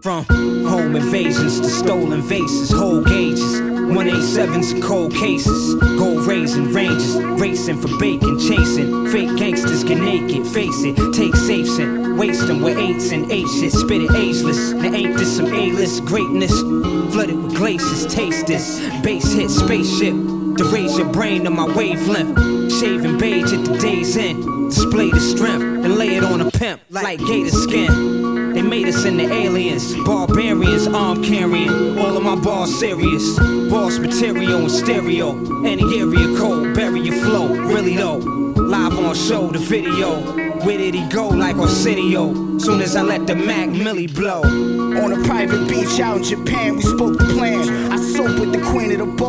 From home invasions to stolen vases, whole gauges, 187s and cold cases, gold raising ranges, racing for bacon, chasing fake gangsters, get naked, face it, take safes and waste them with eights and eight shit, spit it ageless. Now ain't this some A-list greatness? Flooded with glaciers, taste this, bass hit spaceship to raise your brain to my wavelength. Shaving beige at the day's end, display the strength and lay it on a pimp like gator skin. They made us into aliens, barbarians, arm carrying. All of my bars serious, boss material and stereo. Any area code, bury your flow. Really though, live on show, the video. Where did he go like Arsenio? Soon as I let the Mac Millie blow. On a private beach out in Japan, we spoke the plan. I soap with the queen of the ball.